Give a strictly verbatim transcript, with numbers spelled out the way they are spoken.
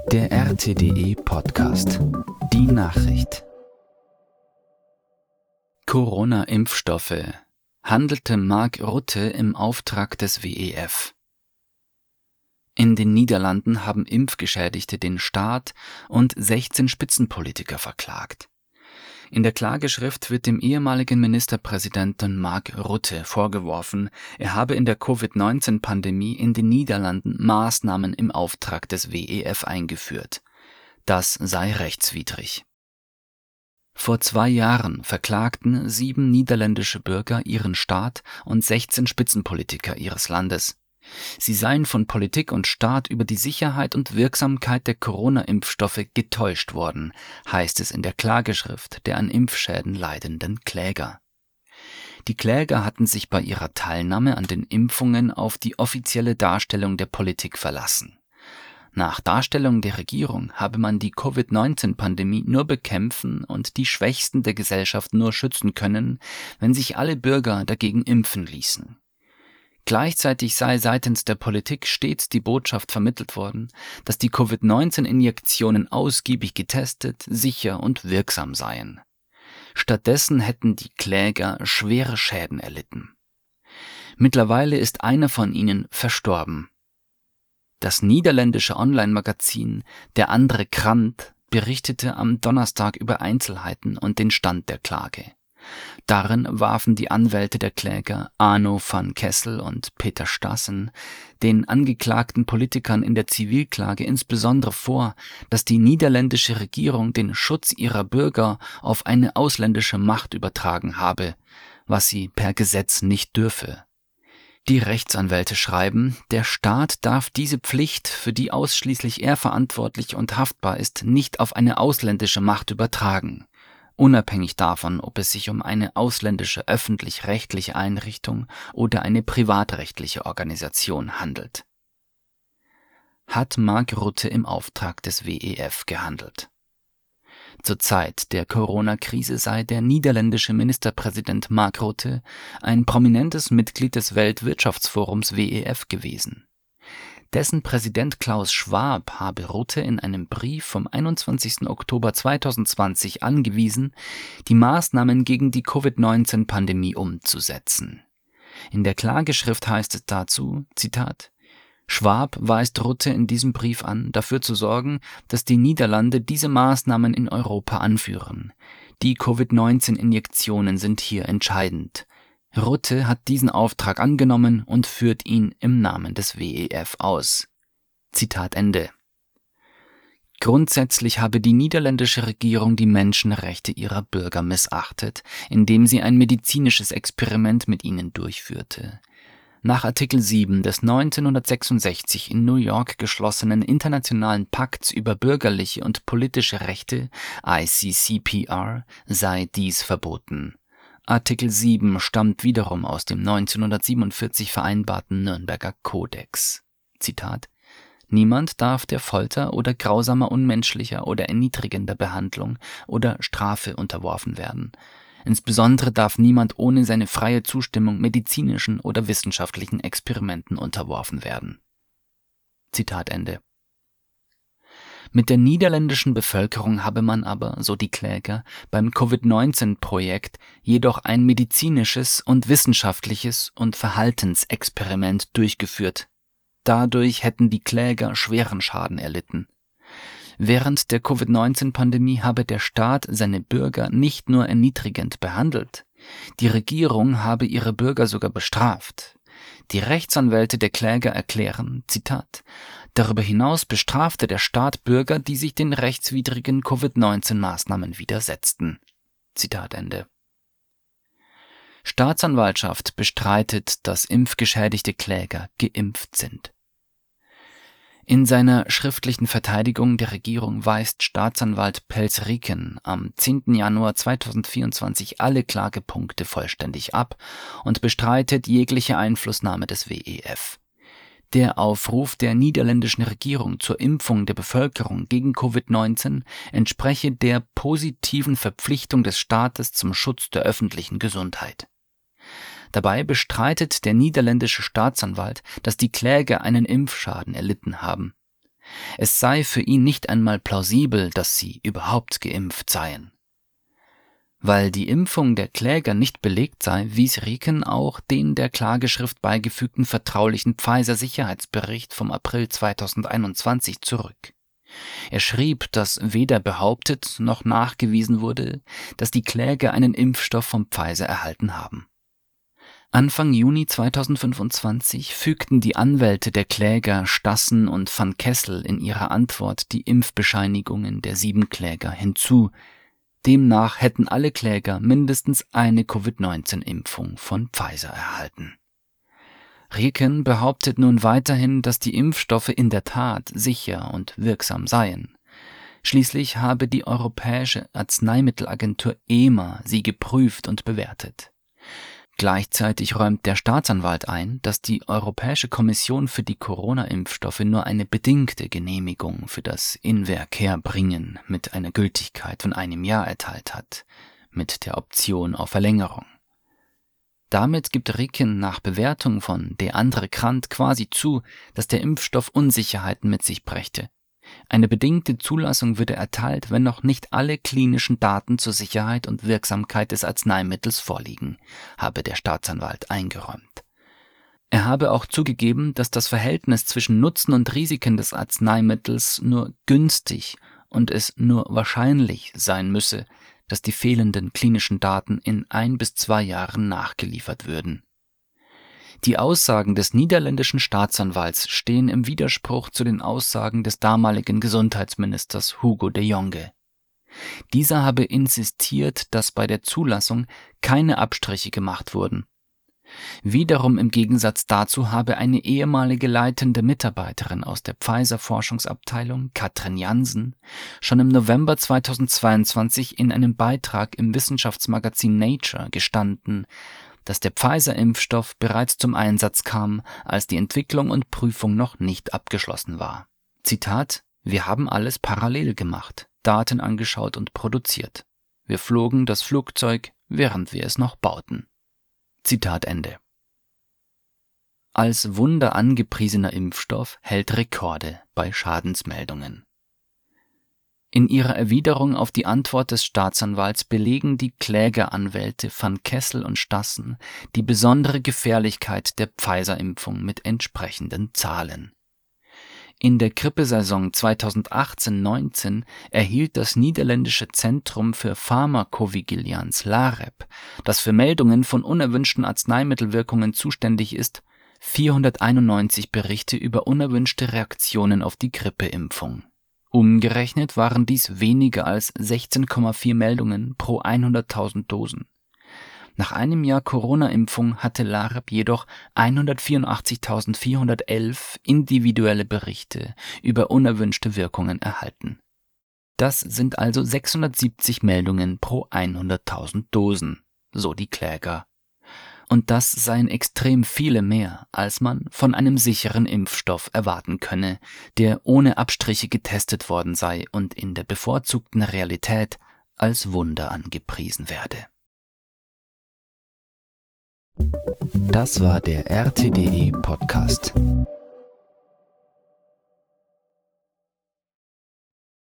Der R T D E-Podcast. Die Nachricht. Corona-Impfstoffe. Handelte Mark Rutte im Auftrag des W E F. In den Niederlanden haben Impfgeschädigte den Staat und sechzehn Spitzenpolitiker verklagt. In der Klageschrift wird dem ehemaligen Ministerpräsidenten Mark Rutte vorgeworfen, er habe in der Covid neunzehn Pandemie in den Niederlanden Maßnahmen im Auftrag des W E F eingeführt. Das sei rechtswidrig. Vor zwei Jahren verklagten sieben niederländische Bürger ihren Staat und sechzehn Spitzenpolitiker ihres Landes. Sie seien von Politik und Staat über die Sicherheit und Wirksamkeit der Corona-Impfstoffe getäuscht worden, heißt es in der Klageschrift der an Impfschäden leidenden Kläger. Die Kläger hatten sich bei ihrer Teilnahme an den Impfungen auf die offizielle Darstellung der Politik verlassen. Nach Darstellung der Regierung habe man die Covid neunzehn Pandemie nur bekämpfen und die Schwächsten der Gesellschaft nur schützen können, wenn sich alle Bürger dagegen impfen ließen. Gleichzeitig sei seitens der Politik stets die Botschaft vermittelt worden, dass die Covid neunzehn Injektionen ausgiebig getestet, sicher und wirksam seien. Stattdessen hätten die Kläger schwere Schäden erlitten. Mittlerweile ist einer von ihnen verstorben. Das niederländische Online-Magazin Der andere Krant berichtete am Donnerstag über Einzelheiten und den Stand der Klage. Darin warfen die Anwälte der Kläger Arno van Kessel und Peter Stassen den angeklagten Politikern in der Zivilklage insbesondere vor, dass die niederländische Regierung den Schutz ihrer Bürger auf eine ausländische Macht übertragen habe, was sie per Gesetz nicht dürfe. Die Rechtsanwälte schreiben, der Staat darf diese Pflicht, für die ausschließlich er verantwortlich und haftbar ist, nicht auf eine ausländische Macht übertragen. Unabhängig davon, ob es sich um eine ausländische öffentlich-rechtliche Einrichtung oder eine privatrechtliche Organisation handelt. Hat Mark Rutte im Auftrag des W E F gehandelt? Zur Zeit der Corona-Krise sei der niederländische Ministerpräsident Mark Rutte ein prominentes Mitglied des Weltwirtschaftsforums W E F gewesen. Dessen Präsident Klaus Schwab habe Rutte in einem Brief vom einundzwanzigsten Oktober zweitausendzwanzig angewiesen, die Maßnahmen gegen die Covid neunzehn Pandemie umzusetzen. In der Klageschrift heißt es dazu, Zitat, Schwab weist Rutte in diesem Brief an, dafür zu sorgen, dass die Niederlande diese Maßnahmen in Europa anführen. Die Covid neunzehn Injektionen sind hier entscheidend. Rutte hat diesen Auftrag angenommen und führt ihn im Namen des W E F aus. Zitat Ende. Grundsätzlich habe die niederländische Regierung die Menschenrechte ihrer Bürger missachtet, indem sie ein medizinisches Experiment mit ihnen durchführte. Nach Artikel sieben des neunzehnhundertsechsundsechzig in New York geschlossenen Internationalen Pakts über bürgerliche und politische Rechte, I C C P R, sei dies verboten. Artikel sieben stammt wiederum aus dem neunzehnhundertsiebenundvierzig vereinbarten Nürnberger Kodex. Zitat: Niemand darf der Folter oder grausamer, unmenschlicher oder erniedrigender Behandlung oder Strafe unterworfen werden. Insbesondere darf niemand ohne seine freie Zustimmung medizinischen oder wissenschaftlichen Experimenten unterworfen werden. Zitat Ende. Mit der niederländischen Bevölkerung habe man aber, so die Kläger, beim Covid neunzehn Projekt jedoch ein medizinisches und wissenschaftliches und Verhaltensexperiment durchgeführt. Dadurch hätten die Kläger schweren Schaden erlitten. Während der Covid neunzehn Pandemie habe der Staat seine Bürger nicht nur erniedrigend behandelt, die Regierung habe ihre Bürger sogar bestraft. Die Rechtsanwälte der Kläger erklären, Zitat, darüber hinaus bestrafte der Staat Bürger, die sich den rechtswidrigen Covid neunzehn Maßnahmen widersetzten. Zitat Ende. Staatsanwaltschaft bestreitet, dass impfgeschädigte Kläger geimpft sind. In seiner schriftlichen Verteidigung der Regierung weist Staatsanwalt Pelsriken am zehnten Januar zweitausendvierundzwanzig alle Klagepunkte vollständig ab und bestreitet jegliche Einflussnahme des W E F. Der Aufruf der niederländischen Regierung zur Impfung der Bevölkerung gegen Covid neunzehn entspreche der positiven Verpflichtung des Staates zum Schutz der öffentlichen Gesundheit. Dabei bestreitet der niederländische Staatsanwalt, dass die Kläger einen Impfschaden erlitten haben. Es sei für ihn nicht einmal plausibel, dass sie überhaupt geimpft seien. Weil die Impfung der Kläger nicht belegt sei, wies Rieken auch den der Klageschrift beigefügten vertraulichen Pfizer-Sicherheitsbericht vom April zweitausendeinundzwanzig zurück. Er schrieb, dass weder behauptet noch nachgewiesen wurde, dass die Kläger einen Impfstoff von Pfizer erhalten haben. Anfang Juni zweitausendfünfundzwanzig fügten die Anwälte der Kläger Stassen und van Kessel in ihrer Antwort die Impfbescheinigungen der sieben Kläger hinzu. Demnach hätten alle Kläger mindestens eine Covid neunzehn Impfung von Pfizer erhalten. Rieken behauptet nun weiterhin, dass die Impfstoffe in der Tat sicher und wirksam seien. Schließlich habe die Europäische Arzneimittelagentur E M A sie geprüft und bewertet. Gleichzeitig räumt der Staatsanwalt ein, dass die Europäische Kommission für die Corona-Impfstoffe nur eine bedingte Genehmigung für das Inverkehrbringen mit einer Gültigkeit von einem Jahr erteilt hat, mit der Option auf Verlängerung. Damit gibt Rieken nach Bewertung von De Andre Crandt quasi zu, dass der Impfstoff Unsicherheiten mit sich brächte. Eine bedingte Zulassung würde erteilt, wenn noch nicht alle klinischen Daten zur Sicherheit und Wirksamkeit des Arzneimittels vorliegen, habe der Staatsanwalt eingeräumt. Er habe auch zugegeben, dass das Verhältnis zwischen Nutzen und Risiken des Arzneimittels nur günstig und es nur wahrscheinlich sein müsse, dass die fehlenden klinischen Daten in ein bis zwei Jahren nachgeliefert würden. Die Aussagen des niederländischen Staatsanwalts stehen im Widerspruch zu den Aussagen des damaligen Gesundheitsministers Hugo de Jonge. Dieser habe insistiert, dass bei der Zulassung keine Abstriche gemacht wurden. Wiederum im Gegensatz dazu habe eine ehemalige leitende Mitarbeiterin aus der Pfizer-Forschungsabteilung, Katrin Jansen, schon im November zweitausendzweiundzwanzig in einem Beitrag im Wissenschaftsmagazin Nature gestanden, dass der Pfizer-Impfstoff bereits zum Einsatz kam, als die Entwicklung und Prüfung noch nicht abgeschlossen war. Zitat: Wir haben alles parallel gemacht, Daten angeschaut und produziert. Wir flogen das Flugzeug, während wir es noch bauten. Zitat Ende. Als Wunder angepriesener Impfstoff hält Rekorde bei Schadensmeldungen. In ihrer Erwiderung auf die Antwort des Staatsanwalts belegen die Klägeranwälte van Kessel und Stassen die besondere Gefährlichkeit der Pfizer-Impfung mit entsprechenden Zahlen. In der Grippesaison zweitausendachtzehn neunzehn erhielt das niederländische Zentrum für Pharmakovigilanz LAREP, das für Meldungen von unerwünschten Arzneimittelwirkungen zuständig ist, vierhunderteinundneunzig Berichte über unerwünschte Reaktionen auf die Grippeimpfung. Umgerechnet waren dies weniger als sechzehn Komma vier Meldungen pro hunderttausend Dosen. Nach einem Jahr Corona-Impfung hatte LAREP jedoch hundertvierundachtzigtausendvierhundertelf individuelle Berichte über unerwünschte Wirkungen erhalten. Das sind also sechshundertsiebzig Meldungen pro hunderttausend Dosen, so die Kläger. Und das seien extrem viele mehr, als man von einem sicheren Impfstoff erwarten könne, der ohne Abstriche getestet worden sei und in der bevorzugten Realität als Wunder angepriesen werde. Das war der R T D E Podcast.